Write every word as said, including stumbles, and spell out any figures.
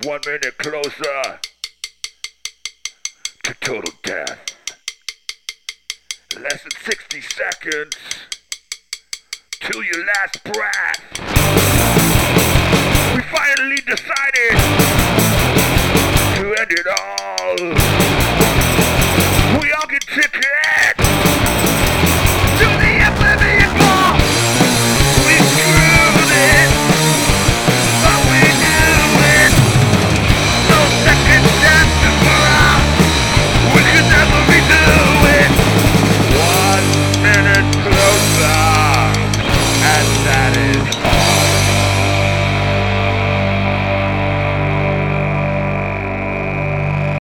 One minute closer to total death. Less than sixty seconds till your last breath. We finally decided to end it all. We all get tickets.